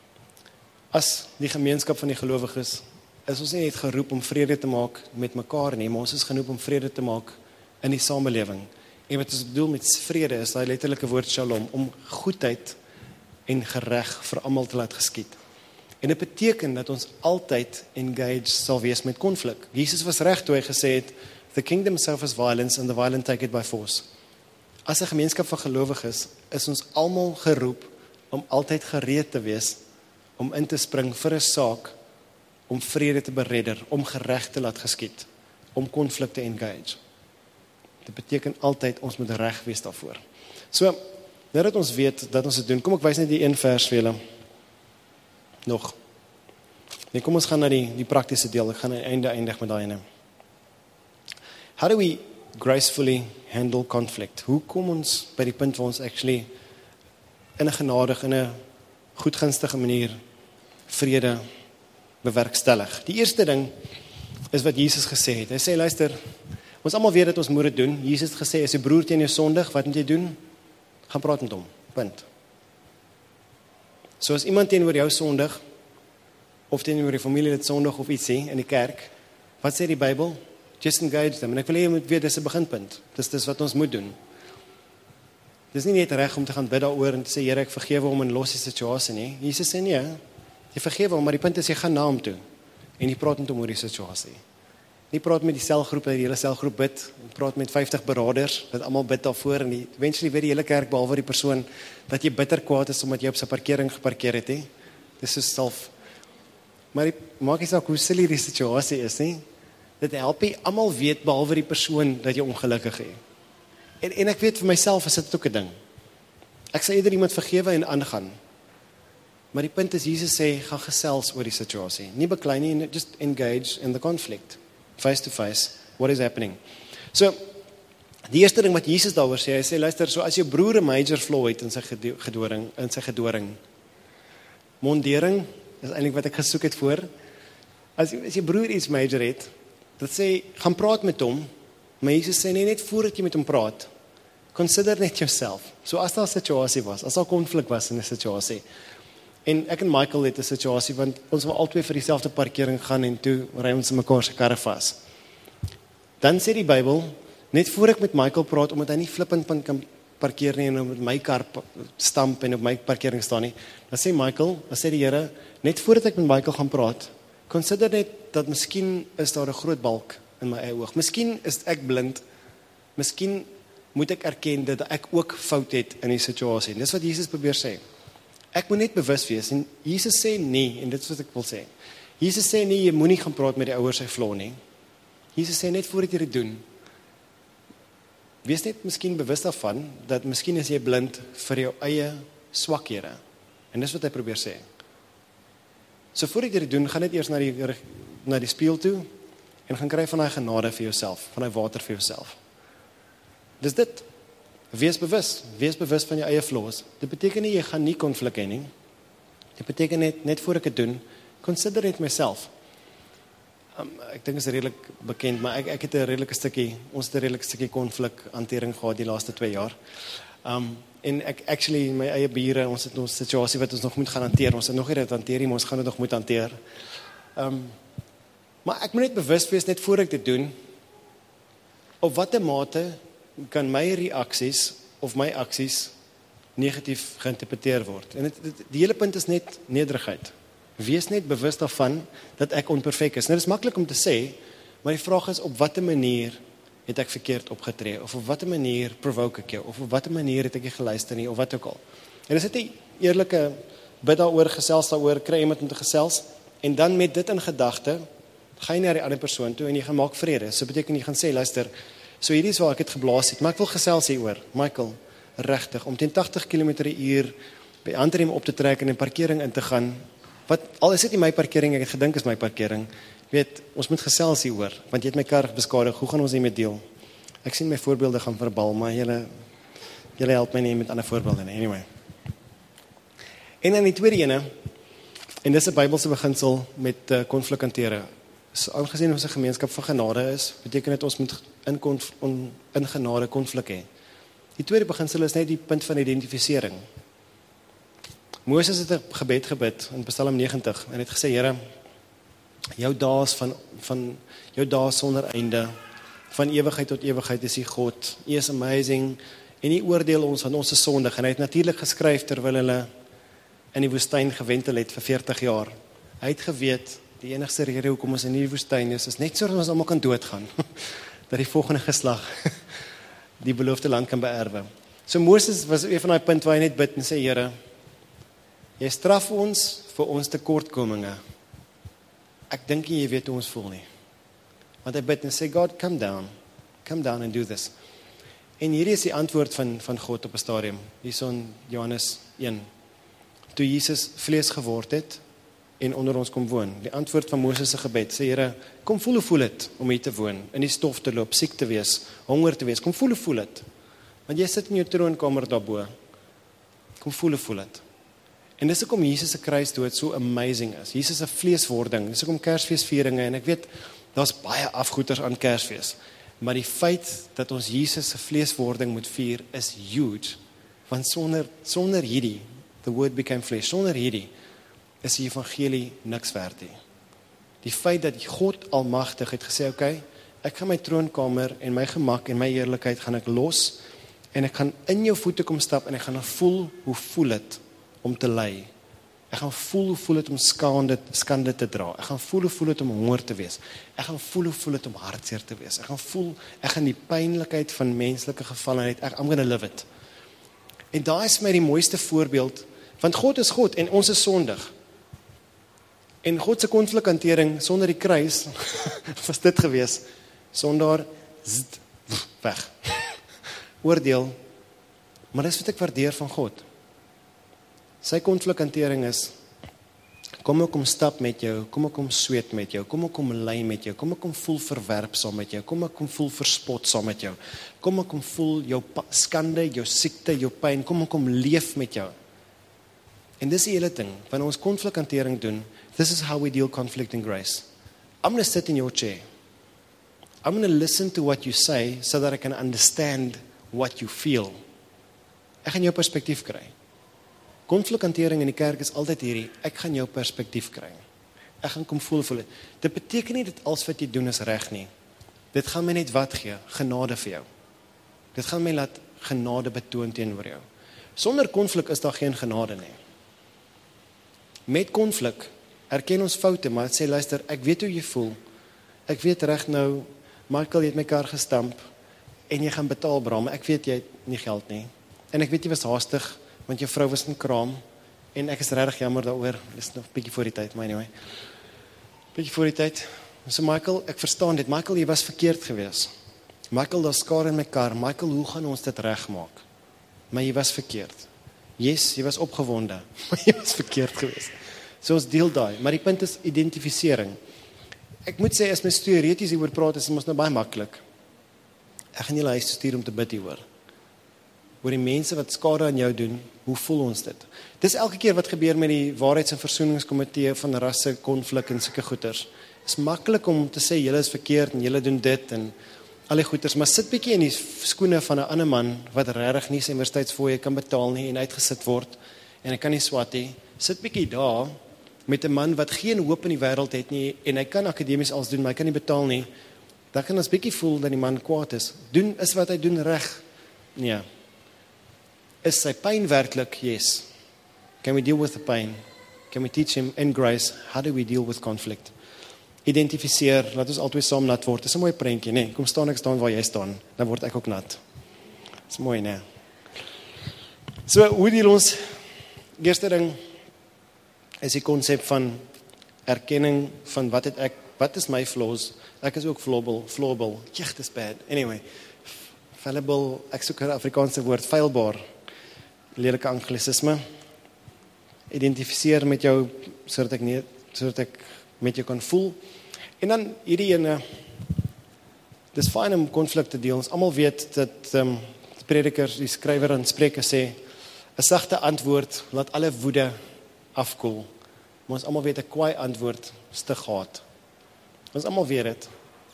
As die gemeenskap van die gelowiges, is ons nie net geroep om vrede te maak met mekaar nie, maar ons is geroep om vrede te maak in die samelewing. En wat ons bedoel met vrede is daai letterlike woord shalom, om goedheid en gereg vir almal te laat geskied. En dit beteken dat ons altyd engaged sal wees met konflik. Jesus was reg toe hy gesê het, the kingdom suffers violence and the violent take it by force. As 'n gemeenskap van gelowiges is ons almal geroep om altyd gereed te wees om in te spring vir 'n saak, om vrede te beredder, om gereg te laat geskied, om konflik te engage. Dit beteken altyd ons moet reg wees daarvoor. So, nou dat ons weet dat ons dit doen, kom ek wys net die een vers vir julle. Nog. Nee, kom ons gaan na die, die praktiese deel, ek gaan aan die einde eindig met daai ene. How do we gracefully handle conflict? Hoe kom ons by die punt waar ons actually in 'n genadige, in 'n goedgunstige manier vrede bewerkstellig? Die eerste ding is wat Jesus gesê het. Hy sê, luister, ons almal weet dat ons moet dit doen. Jesus het gesê, as jy broer teen jou sondig, wat moet jy doen? Gaan praat met hom. Punt. So as iemand teenoor jou sondig, of teenoor die familie dit sondig of ietsie in die kerk, wat sê die Bybel? Just engage them. En ek wil hê jy moet weet, dis 'n beginpunt. Dis dis wat ons moet doen. Dis nie net reg om te gaan bid daaroor en te sê, Here, ek vergewe hom en los die situasie nie. Jesus sê nee, jy vergewe hom, maar die punt is, jy gaan na hom toe. En jy praat met hom oor die situasie. Nie praat met die selgroep, dat die hele selgroep bid, praat met vyftig beraders, dat almal bid daarvoor, en die, eventually weet die hele kerk, behalwe die persoon, dat jy bitter kwaad is, omdat jy op sy parkering geparkeer het, he. Dis so self. Maar die, maak jy saak hoe silly die situasie is, nie? Dit help jy, almal weet, behalwe die persoon, dat jy ongelukkig is. En, en ek weet vir myself, is dit ook 'n ding. Ek sal eerder iemand vergewe en aangaan. Maar die punt is, Jesus sê, gaan gesels oor die situasie. Nie beklei nie, just engage in the conflict. Face to face, what is happening. So, die eerste ding wat Jesus daaroor sê, hy sê, luister, so as jou broer 'n major flaw het in sy gedoring, in sy gedoring, mondering, is eintlik wat ek gesoek het voor, as, as jou broer iets major het, dat sê, gaan praat met hom, maar Jesus sê, nee, net voordat jy met hom praat, consider net jouself. So as daar 'n situasie was, as daar konflik was in 'n situasie, en ek en Michael het 'n situasie, want ons wil albei vir dieselfde parkering gaan, en toe ry ons in mekaar se karre vas. Dan sê die Bybel, net voor ek met Michael praat, omdat hy nie flippend kan parkeer nie, en met my kar stamp, en op my parkering staan nie, dan sê Michael, dan sê die Here, net voordat ek met Michael gaan praat, consider net, dat miskien is daar 'n groot balk in my eie oog, miskien is ek blind, miskien moet ek erken, dat ek ook fout het in die situasie, en dis wat Jesus probeer sê. Ek moet net bewus wees, en Jesus sê nie, en dit is wat ek wil sê, Jesus sê nie, jy moet nie gaan praat met die ouers sy flaw nie, Jesus sê net voordat jy dit doen, wees net miskien bewus daarvan, dat miskien is jy blind vir jou eie swakhede, en dis wat hy probeer sê. So voordat jy dit doen, gaan net eers na die, na die spieël toe, en gaan kry van die genade vir jouself, van die water vir jouself. Dis dit. Wees bewus, wees bewus van jou eie flaws. Dit beteken nie, jy gaan nie konflik hê nie. Dit beteken net, net voor ek het doen, consider it myself. Um, ek dink is redelik bekend, maar ek, ek het 'n redelike stukkie, ons het 'n redelike stukkie konflik hantering gehad die laaste twee jaar. Um, en ek, actually, my eie bure, ons het ons situasie wat ons nog moet gaan hanteer, ons het nog nie dit hanteer nie, maar ons gaan dit nog moet hanteer. Um, maar ek moet net bewus wees, net voor ek dit doen, op watter mate kan my reaksies of my aksies negatief geïnterpreteer word. En het, het, die hele punt is net nederigheid. Wees net bewus daarvan dat ek onperfek is. Nou, dit is maklik om te sê, maar die vraag is, op watter manier het ek verkeerd opgetree, of op watter manier provoke ek jou, of op watter manier het ek jy geluister nie, of wat ook al. En is dit 'n eerlike bid daaroor, gesels daaroor, kry iemand om te gesels, en dan met dit in gedagte, ga jy na die ander persoon toe, en jy gaan maak vrede. So beteken jy gaan sê, luister, so hierdie is waar ek het geblaas het, maar ek wil gesels hieroor, Michael, regtig, om teen tagtig kilometer per uur by Antrim op te trek en in parkering in te gaan, wat, al is dit nie my parkering, ek het gedink is my parkering, weet, ons moet gesels hieroor, want jy het my kar beskadig, hoe gaan ons hiermee deel? Ek sien my voorbeelde gaan verbal, maar jylle, jylle help my nie met ander voorbeelde nie, anyway. En dan die tweede ene, en dis 'n Bybelse beginsel met konflik uh, hantering. So, aangesien ons 'n gemeenskap van genade is, beteken dit ons moet in, konf, on, in genade konflik hê. Die tweede beginsel is net die punt van identifisering. Moses het 'n gebed gebid in Psalm negentig en het gesê, Here, jou dae is van van jou dae sonder einde, van ewigheid tot ewigheid is U God. U is amazing en U oordeel ons van ons sondig. En hy het natuurlik geskryf terwyl hulle in die woestyn gewentel het vir veertig jaar. Hy het geweet die enigste rede hoekom ons in die woestyn is, is net sodat ons almal kan doodgaan. Dat die volgende geslag die beloofde land kan beerwe. So Moses was een van die punt waar hy net bid en sê, Here, jy straf ons vir ons tekortkominge. Ek dink nie jy weet hoe ons voel nie. Want hy bid en sê, God, come down. Come down and do this. En hierdie is die antwoord van, van God op 'n stadium. Hier is in Johannes een. Toe Jesus vlees geword het en onder ons kom woon. Die antwoord van Moses se gebed sê, Here, kom voel hoe voel het om hier te woon, in die stof te loop, siek te wees, honger te wees. Kom voel hoe voel het. Want jy sit in jou troonkamer daarbo. Kom voel hoe voel het. En dis hoekom Jesus se kruisdood so amazing is. Jesus se vleeswording, dis hoekom Kersfeesvieringe, en ek weet, daar's baie afgoeders aan Kersfees, maar die feit dat ons Jesus se vleeswording moet vier, is huge, want sonder, sonder hierdie, the word became flesh, sonder hierdie, is die evangelie niks werd nie. Die feit dat God almagtig het gesê, okay, ek gaan my troonkamer en my gemak en my eerlikheid gaan ek los, en ek gaan in jou voete kom stap, en ek gaan voel hoe voel het om te ly. Ek gaan voel hoe voel het om skande, skande te dra. Ek gaan voel hoe voel het om honger te wees. Ek gaan voel hoe voel het om hartseer te wees. Ek gaan voel, ek gaan die pynlikheid van menslike gevallenheid, ek, I'm gonna live it. En daar is my die mooiste voorbeeld, want God is God en ons is sondig. En God se konflikhantering sonder die kruis, was dit gewees, sonder zd, weg. Oordeel, maar dis wat ek waardeer van God. Sy konflikhantering is, kom ek kom stap met jou, kom ek kom sweet met jou, kom ek kom ly met jou, kom ek kom voel verwerp saam met jou, kom ek kom voel verspot saam met jou, kom ek kom voel jou skande, jou siekte, jou pyn, kom ek kom leef met jou. En dis die hele ding, wanneer ons konflikhantering doen, this is how we deal conflict in grace. I'm going to sit in your chair. I'm going to listen to what you say so that I can understand what you feel. Ek gaan jou perspektief kry. Konflikhantering in die kerk is altyd hierdie, ek gaan jou perspektief kry. Ek gaan kom voel, voel. Dit beteken nie dat alles wat jy doen is reg nie. Dit gaan my net wat gee, genade vir jou. Dit gaan my laat genade betoon teenoor jou. Sonder konflik is daar geen genade nie. Met konflik erken ons foute, maar het sê, luister, ek weet hoe jy voel. Ek weet reg nou, Michael, jy het my kar gestamp, en jy gaan betaal, Bram, maar ek weet jy het nie geld nie. En ek weet jy was haastig, want jou vrou was in kraam, en ek is regtig jammer daaroor, dis nog bietjie voor die tyd, maar anyway, bietjie voor die tyd, so Michael, ek verstaan dit, Michael, jy was verkeerd gewees, Michael, daar skade in my kar, Michael, hoe gaan ons dit regmaak? Maar jy was verkeerd, yes, jy was opgewonde, maar jy was verkeerd gewees, so ons deel daai, maar die punt is identifisering, ek moet sê, as my teoreties hieroor praat, is het ons nou baie maklik, ek gaan julle huis stuur om te bid hieroor, oor die mense wat skade aan jou doen, hoe voel ons dit? Dis elke keer wat gebeur met die waarheids- en versoeningskomitee van rasse, konflik en sulke goeters. Dit is maklik om te sê, julle is verkeerd en julle doen dit en al die goeters, maar sit bietjie in die skoene van 'n ander man wat regtig nie sy universiteitsfooie kan betaal nie en uitgesit word en hy kan nie swat nie. Sit bietjie daar met 'n man wat geen hoop in die wêreld het nie en hy kan akademies alles doen, maar hy kan nie betaal nie. Dan kan ons bietjie voel dat die man kwaad is. Doen is wat hy doen reg. Nee. Is sy pyn werklik? Yes. Can we deal with the pain? Can we teach him in grace, how do we deal with conflict? Identifiseer, laat ons altyd saam nat word. Dis 'n mooi prentjie, nee. Kom staan ek staan waar jy staan, dan word ek ook nat. Dis mooi, nee. So, hoe deel ons? Eerste ding, is die konsep van erkenning van wat het ek, wat is my flaws? Ek is ook flawable, flawable. Jech, dis bad. Anyway, fallible, ek soek 'n Afrikaanse woord, feilbaar. Lelike anglisisme. Identifiseer met jou, sodat ek nie, sodat ek met jou kan voel. En dan hierdie ene, dis fyn om konflik te deel. Ons almal weet dat um, die prediker, die skrywer in Spreuke sê, 'n sagte antwoord laat alle woede afkoel. Maar ons almal weet 'n kwaai antwoord stig haat. Ons almal weet dit.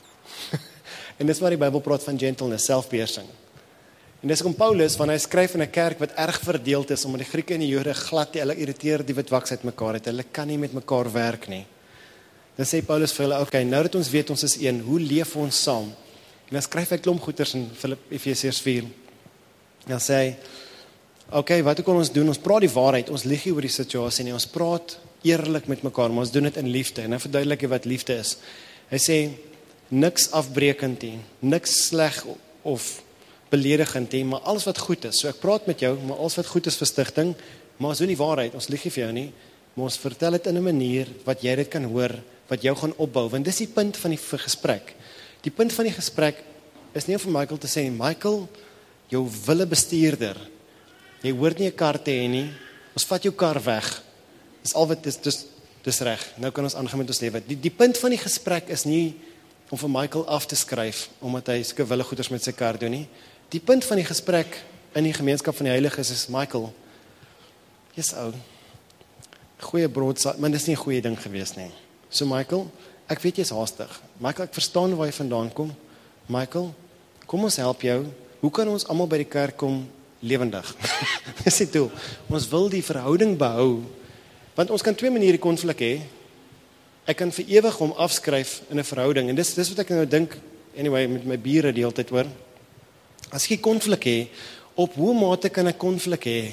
En dis waar die Bybel praat van gentleness, selfbeheersing. En dis om Paulus, wanneer hy skryf in 'n kerk wat erg verdeeld is, omdat die Grieke en die Jode glad die, hulle irriteer die witwaks uit mekaar het, hulle kan nie met mekaar werk nie. Dan sê Paulus vir hulle, okay, nou dat ons weet ons is een, hoe leef ons saam? En dan skryf hy klomp goeters in Efesiërs vier. Dan sê hy, okay, wat kan ons doen? Ons praat die waarheid, ons lieg nie oor die situasie nie, ons praat eerlik met mekaar, maar ons doen dit in liefde. En dan verduidelik hy wat liefde is. Hy sê, niks afbrekend nie, niks sleg of beledigend nie, maar alles wat goed is. So ek praat met jou, maar alles wat goed is vir stigting, maar ons doen die waarheid, ons lieg nie vir jou nie, maar ons vertel dit in 'n manier wat jy dit kan hoor, wat jou gaan opbou, want dis die punt van die gesprek. Die punt van die gesprek is nie om vir Michael te sê, Michael, jou wille bestuurder, jy hoort nie 'n kar te hê nie, ons vat jou kar weg, dis al wat, dis, dis, dis reg, nou kan ons aangaan met ons lewe. Die, die punt van die gesprek is nie om vir Michael af te skryf, omdat hy sulke wille goeders met sy kar doen nie. Die punt van die gesprek in die gemeenskap van die heiliges is, Michael, jy's ou, goeie broodsaai, maar dis nie 'n goeie ding gewees nie. So Michael, ek weet jy's haastig. Michael, ek verstaan waar jy vandaan kom. Michael, kom ons help jou. Hoe kan ons almal by die kerk kom lewendig? Dis die doel. Ons wil die verhouding behou, want ons kan twee maniere konflik hê. Ek kan vir ewig hom afskryf in 'n verhouding, en dis dis wat ek nou dink, anyway, met my bure die hele tyd oor. As ek konflik hê, op hoe mate kan ek konflik hê,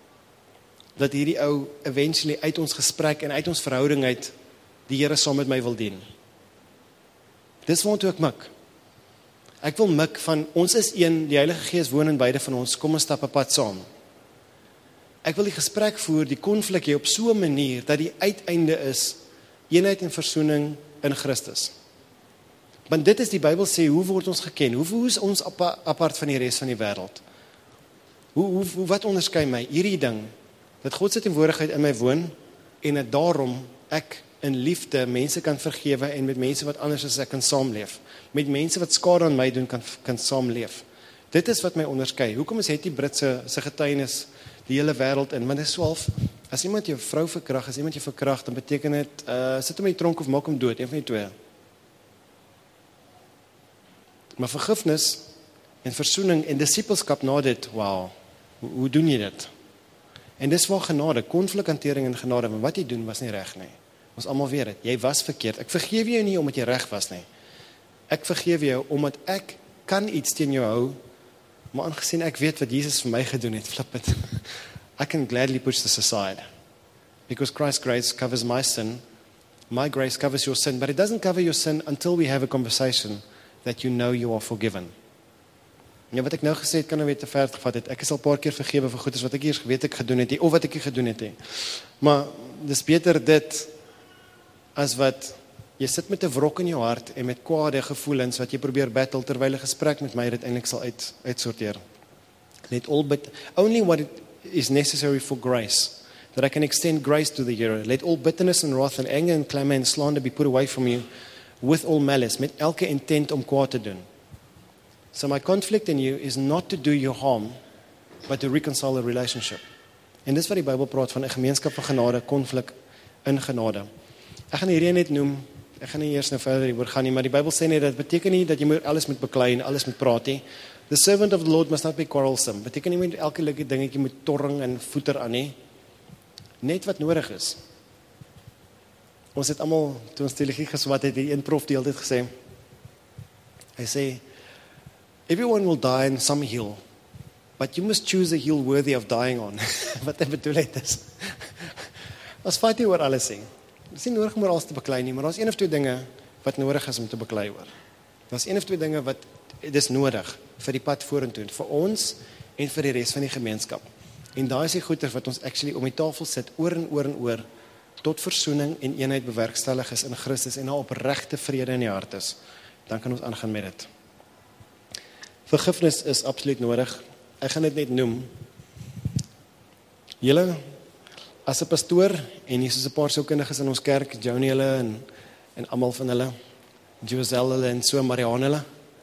dat hierdie ou eventually uit ons gesprek en uit ons verhouding uit die Here saam met my wil dien. Dis waartoe ek mik. Ek wil mik van, ons is een, die Heilige Gees woon in beide van ons, kom ons stap 'n pad saam. Ek wil die gesprek voer, die konflik hê op so 'n manier, dat die uiteinde is, eenheid en versoening in Christus. Want dit is die Bybel sê, hoe word ons geken? Hoe, hoe is ons apart van die res van die wêreld? Hoe, hoe, hoe, wat onderskei my? Hierdie ding, dat God se teenwoordigheid in my woon, en dat daarom ek in liefde mense kan vergewe, en met mense wat anders is ek kan saamleef. Met mense wat skade aan my doen, kan, kan saamleef. Dit is wat my onderskei. Hoekom is het die Britse se getuienis die hele wêreld in? Want dit is so half, as iemand jou vrou verkrag, as iemand jou verkrag, dan beteken dit, uh, sit hom in die tronk of maak hom dood, een van die twee. Maar vergifnis en versoening en disipelskap na dit, wow, hoe, hoe doen jy dit? En dis waar genade, konflikhantering en genade, want wat jy doen was nie reg nie. Ons almal weet dit, jy was verkeerd. Ek vergewe jou nie omdat jy reg was nie. Ek vergewe jou omdat ek kan iets teen jou hou, maar aangesien ek weet wat Jesus vir my gedoen het, flip it. I can gladly push this aside. Because Christ's grace covers my sin, my grace covers your sin, but it doesn't cover your sin until we have a conversation that you know you are forgiven. Ja, wat ek nou gesê het, kan nou weer te ver gevat het. Ek is al 'n paar keer vergewe vir goeders wat ek eers geweet ek gedoen het, of wat ek nie gedoen het nie. Maar dis beter dit as wat jy sit met 'n wrok in jou hart en met kwade gevoelens wat jy probeer battle terwyl 'n gesprek met my dit eintlik sal uit uitsorteer. Let all but only what it is necessary for grace, that I can extend grace to the hearer. Let all bitterness and wrath and anger and clamor and slander be put away from you with all malice, met elke intent om kwaad te doen. So my conflict in you is not to do you harm, but to reconcile a relationship. En dis wat die Bybel praat van 'n gemeenskap van genade, konflik in genade. Ek gaan hierdie net noem, ek gaan nie eers nou verder hieroor gaan nie, maar die Bybel sê net, dat beteken nie dat jy moet alles moet beklei en alles moet praat nie. The servant of the Lord must not be quarrelsome. Beteken nie met elke leuke dingetjie moet torring en voeter aan nie. Net wat nodig is. Ons het almal, toe ons teologie geswat het, die een prof die altyd gesê, hy sê, everyone will die in some hill, but you must choose a hill worthy of dying on. Wat hy bedoel het is. Ons vat nie oor alles sê. Het is nie nodig om oor alles te beklei nie, maar daar is een of twee dinge wat nodig is om te beklei oor. Daar is een of twee dinge wat, dit is nodig vir die pad vorentoe, vir ons en vir die res van die gemeenskap. En daar is die goeie wat ons actually om die tafel sit, oor en oor en oor, tot versoening en eenheid bewerkstellig is in Christus en daar opregte vrede in die hart is, dan kan ons aangaan met dit. Vergifnis is absoluut nodig. Ek gaan dit net noem. Julle, as 'n pastoor, en hier is 'n paar sielkundiges in ons kerk, Joni hulle en, en almal van hulle, Joselle hulle en so Marianne hulle.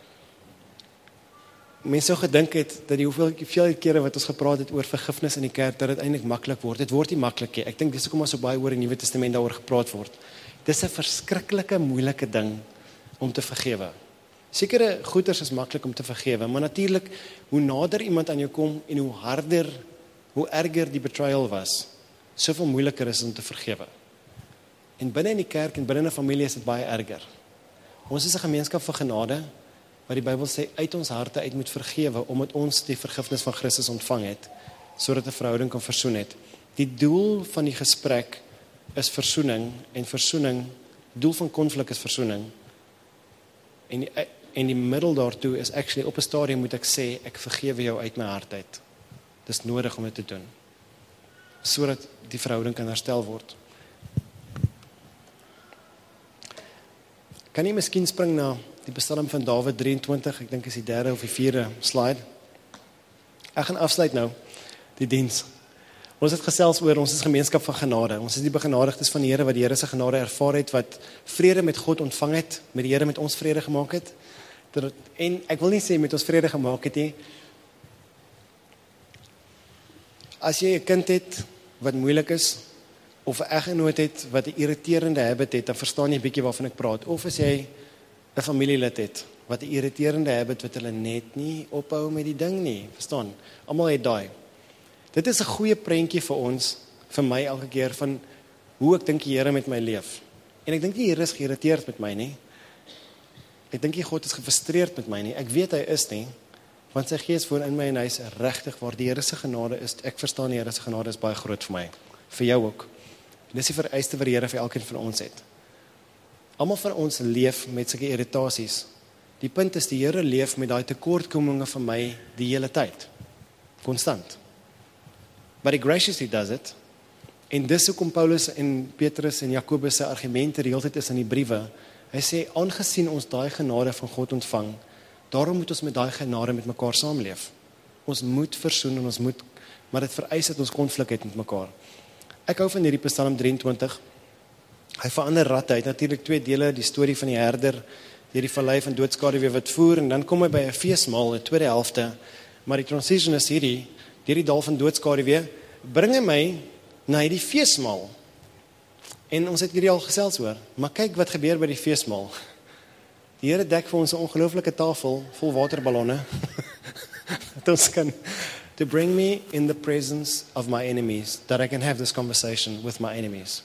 Mense sou gedink het, dat die hoeveel veel kere wat ons gepraat het oor vergifnis in die kerk, dat dit eintlik maklik word. Dit word nie maklik nie. Ek dink dis hoekom maar so baie oor in die Nuwe Testament daaroor gepraat word. Dis 'n verskriklike moeilike ding om te vergewe. Sekere goeders is maklik om te vergewe, maar natuurlik, hoe nader iemand aan jou kom en hoe harder, hoe erger die betrayal was, soveel moeiliker is om te vergewe. En binne in die kerk en binne in 'n familie is dit baie erger. Ons is 'n gemeenskap van genade, wat die Bybel sê, uit ons harte uit moet vergewe, omdat ons die vergifnis van Christus ontvang het, sodat 'n verhouding kan versoen het. Die doel van die gesprek is versoening, en versoening, doel van konflik is versoening, en die, en die middel daartoe is actually, op 'n stadium moet ek sê, ek vergewe jou uit my hart uit. Dis nodig om dit te doen, sodat die verhouding kan herstel word. Kan jy miskien spring na die Psalm van Dawid drieëntwintig, ek dink is die derde of die vierde slide. Ek gaan afsluit nou, die diens. Ons het gesels oor, ons is gemeenskap van genade. Ons is die begenadigdes van die Here, wat die Here se genade ervaar het, wat vrede met God ontvang het, met die Here met ons vrede gemaak het. En ek wil nie sê met ons vrede gemaak het nie. As jy 'n kind het, wat moeilik is, of 'n eggenoot het, wat 'n irriterende habit het, dan verstaan jy 'n bietjie waarvan ek praat. Of as jy 'n familielid het, wat 'n irriterende habit, wat hulle net nie ophou met die ding nie, verstaan? Almal het daai. Dit is 'n goeie prentjie vir ons, vir my elke keer, van hoe ek dink die Here met my leef. En ek dink die Here is geïrriteerd met my nie. Ek dink nie God is gefrustreerd met my nie. Ek weet hy is nie, want sy gees woon in my en hy is regtig waar die Here se genade is. Ek verstaan die Here se genade is baie groot vir my, vir jou ook. En dis die vereiste wat die Here vir elkeen van ons het. Almal van ons leef met sulke irritasies. Die punt is, die Here leef met daai tekortkominge van my die hele tyd. Konstant. But he graciously does it. En dis hoekom Paulus en Petrus en Jakobus se argumente die hele tyd is in die briewe. Hy sê, aangesien ons daai genade van God ontvang, daarom moet ons met daai genade met mekaar saamleef. Ons moet versoen en ons moet, maar dit vereis dat ons konflik het met mekaar. Ek hou van hierdie Psalm drieëntwintig. Hy verander rat, hy het natuurlik twee dele, die storie van die herder, deur die vallei van doodskaduwee wat voer, en dan kom hy by 'n feesmaal, 'n tweede helfte, maar die transition is hierdie, deur die dal van doodskaduwee, bring hy my na hierdie feesmaal. En ons het hierdie al gesels oor, maar kyk wat gebeur by die feesmaal. Die Here dek vir ons 'n ongelooflike tafel vol waterballonne. Dat ons kan, to bring me in the presence of my enemies, that I can have this conversation with my enemies.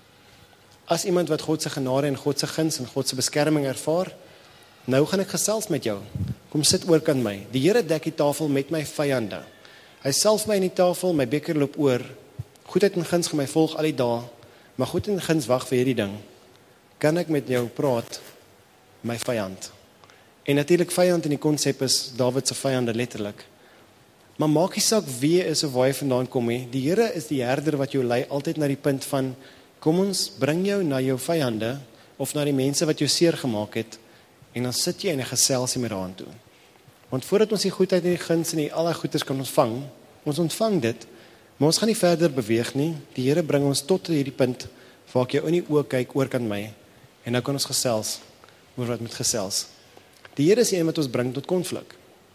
As iemand wat God se genade en God se guns en God se beskerming ervaar, nou gaan ek gesels met jou. Kom sit oorkant my. Die Here dek die tafel met my vyande. Hy salf my in die tafel, my beker loop oor. Goedheid en guns gaan my volg al die dae, maar goedheid en guns wag vir hierdie ding. Kan ek met jou praat, my vyand? En natuurlik vyand in die konsep is Dawid se vyande letterlik. Maar maak nie saak wie is of waar jy vandaan kom nie. Die Here is die herder wat jou lei altyd na die punt van, kom ons bring jou na jou vyande, of na die mense wat jou seer gemaak het, en dan sit jy in 'n geselsie met daaraan toe. Want voordat ons die goedheid en die guns en die al die goeders kan ontvang, ons ontvang dit, maar ons gaan nie verder beweeg nie. Die Here bring ons tot hierdie punt, waar ek jou in die oë kyk, oorkant my, en nou kan ons gesels, oor wat met gesels. Die Here is die een wat ons bring tot konflik.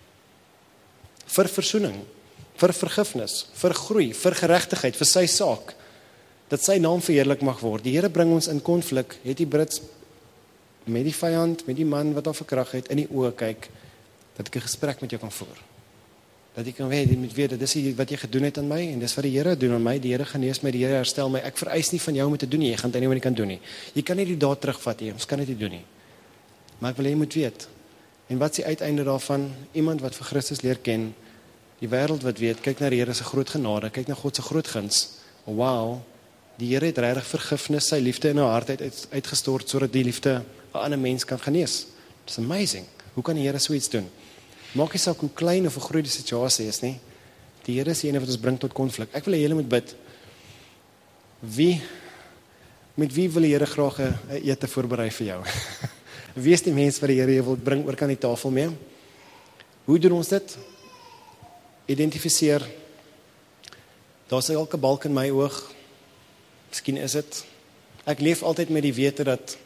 Vir versoening, vir vergifnis, vir groei, vir geregtigheid, vir sy saak, dat sy naam verheerlik mag word. Die Here bring ons in konflik, het die Brits met die vyand, met die man wat al verkrag het, in die oë kyk, dat ek 'n gesprek met jou kan voer. Dat ek kan weet, jy moet weet, dit is wat jy gedoen het aan my, en dis wat die Here doen aan my, die Here genees my, die Here herstel my, ek vereis nie van jou om dit te doen nie, jy gaan dit nie wat jy kan doen nie. Jy kan nie die daad terugvat nie, ons kan dit nie doen nie. Maar ek wil jy moet weet, en wat is die uiteinde daarvan? Iemand wat vir Christus leer ken, die wêreld wat weet, kyk na die Here se groot genade, kyk na God se groot guns. Wow, die Here het regtig vergifnis, sy liefde in haar hart uit, uitgestort, sodat die liefde 'n ander mens kan genees. It's amazing. Hoe kan die Here so iets doen? Maak nie saak hoe klein of hoe groot die situasie is nie. Die Here is die ene wat ons bring tot konflik. Ek wil hê julle moet bid. Wie Met wie wil die Here graag 'n ete voorberei vir jou? Wie is die mens wat die Here wil bring oor kan die tafel mee? Hoe doen ons dit? Identifiseer. Daar's elke balk in my oog. Miskien is dit. Ek leef altyd met die wete dat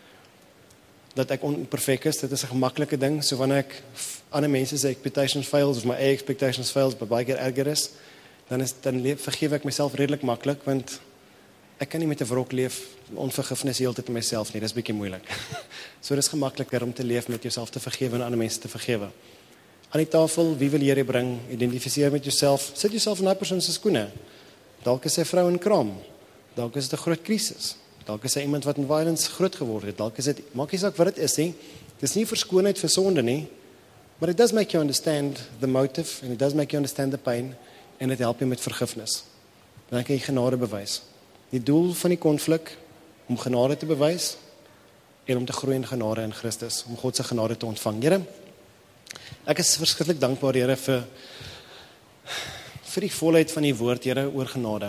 dat ek onperfek is. Dit is 'n gemaklike ding. So wanneer ek ander mense se expectations fails of my eie expectations fails, but baie keer erger is, dan is dan leef, vergewe ek myself redelik maklik, want ek kan nie met 'n wrok leef, onvergifnis heeltyd in myself nie. Dis bietjie moeilik. So dis gemakliker om te leef met jouself te vergewe en ander mense te vergewe. Aan die tafel, wie wil die Here bring? Identifiseer met jouself. Sit jouself in daai persoon se skoene. Dalk is hy vrou in kraam. Dalk is dit 'n groot krisis. Dalk is hy iemand wat in violence groot geword het. Dalk is dit, maak nie saak wat dit is nie. Dis nie verskoonheid vir sonde nie, but it does make you understand the motive and it does make you understand the pain en dit help jou met vergifnis. Dan kan jy genade bewys. Die doel van die konflik om genade te bewys en om te groei in genade in Christus, om God se genade te ontvang. Here, ek is verskriklik dankbaar, Here, vir vir die volheid van die woord, Here, oor genade.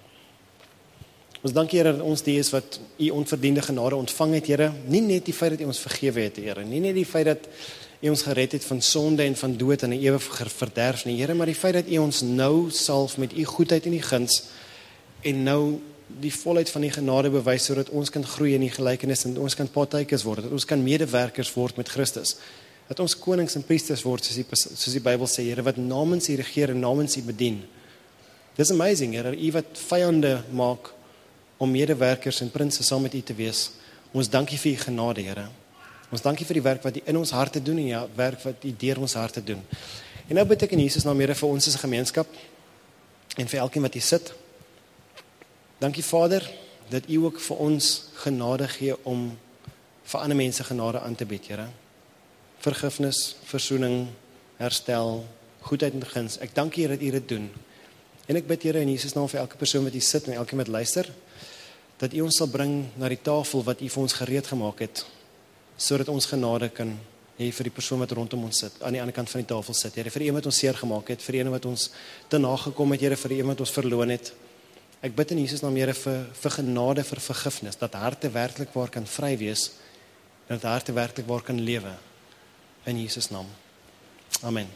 Ons dank Here dat ons die is wat U onverdiende genade ontvang het, Here. Nie net die feit dat U ons vergewe het, Here. Nie net die feit dat U ons gered het van sonde en van dood en 'n ewige verderf nie, Here, maar die feit dat U ons nou salf met U goedheid en U guns en nou die volheid van die genade bewys sodat ons kan groei in die gelykenis en ons kan partakers word, dat ons kan medewerkers word met Christus. Dat ons konings en priesters word soos die soos die Bybel sê, Here, wat namens U regeer en namens U bedien. Dis amazing, Here, U wat vyande maak om medewerkers en prinse saam met U te wees. Ons dankie vir U genade, Here. Ons dankie vir die werk wat U in ons harte doen en ja, werk wat U deur ons harte doen. En nou beteken Jesus naam, Here, vir ons as 'n gemeenskap en vir elkeen wat hier sit. Dankie Vader, dat U ook vir ons genade gee om vir ander mense genade aan te bied, Here. Vergifnis, versoening, herstel, goedheid en guns. Ek dank U, Here, dat U dit doen. En ek bid, Here, in Jesus naam vir elke persoon wat hier sit en elkeen wat luister, dat U ons sal bring na die tafel wat U vir ons gereed gemaak het, sodat ons genade kan hê vir die persoon wat rondom ons sit, aan die ander kant van die tafel sit, Here, vir een wat ons seer gemaak het, vir een wat ons te nagekom het, Here, vir een wat ons verloon het. Ek bid in Jesus naam, Here, vir, vir genade, vir vergifnis, dat harte werklik waar kan vry wees, en dat harte werklik waar kan lewe, in Jesus naam. Amen.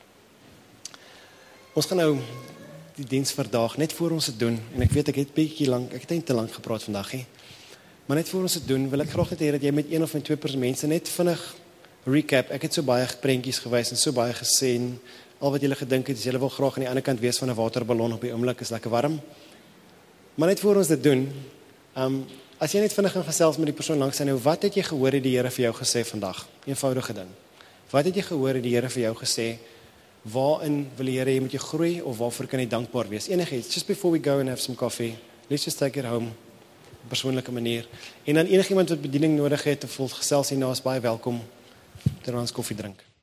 Ons gaan nou die diens vandag, net voor ons het doen, en ek weet ek het bietjie lang, ek het nie te lang gepraat vandag nie, maar net voor ons het doen, wil ek graag net hê dat jy met een of met twee mense net vinnig recap, ek het so baie prentjies gewys en so baie gesê, en al wat julle gedink het, is julle wil graag aan die ander kant wees van 'n waterballon op die oomblik, is lekker warm, maar net voor ons dit doen, um, as jy net vinnig gaan gesels met die persoon langs aan jou, wat het jy gehoor het die Here vir jou gesê vandag? Eenvoudige ding. Wat het jy gehoor het die Here vir jou gesê? Waarin wil die Here jy moet jy groei, of waarvoor kan jy dankbaar wees? Enigiets, just before we go and have some coffee, let's just take it home, op 'n persoonlike manier. En dan enigiemand wat bediening nodig het, of wil gesels hierna, is baie welkom, terwyl ons koffie drink.